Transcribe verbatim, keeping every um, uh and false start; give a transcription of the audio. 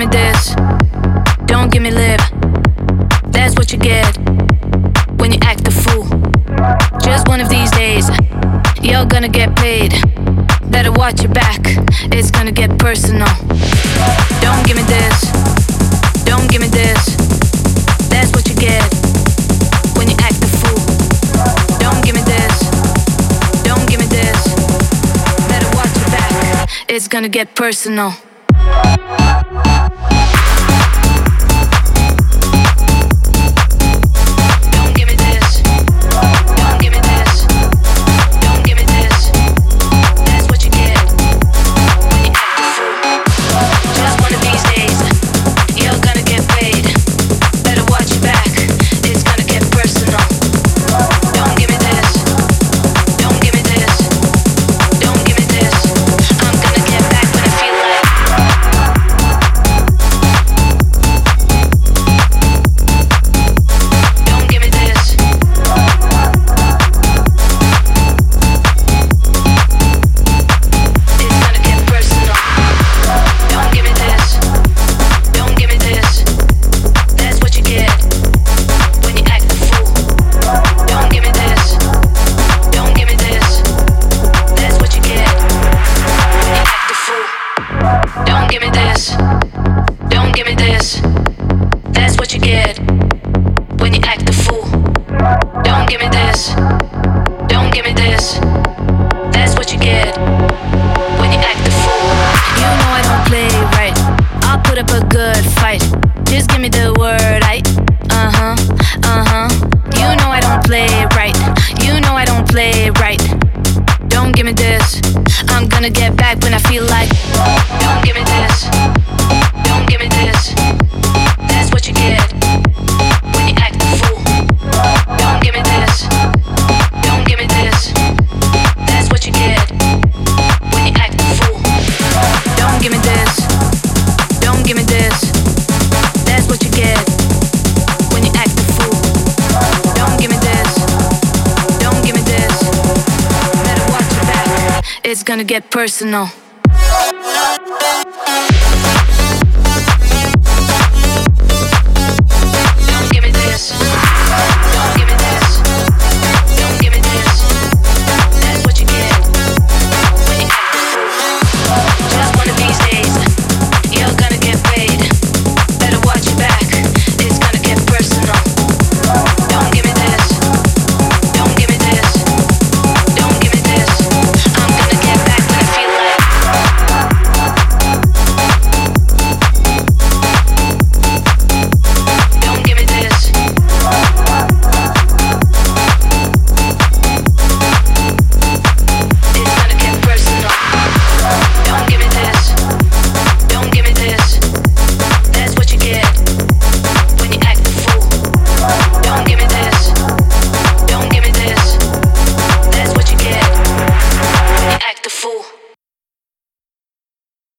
me this, don't give me lip. That's what you get when you act a fool. Just one of these days, you're gonna get paid. Better watch your back, it's gonna get personal. Don't give me this, don't give me this. That's what you get when you act a fool. Don't give me this, don't give me this. Better watch your back, it's gonna get personal. It's gonna get personal.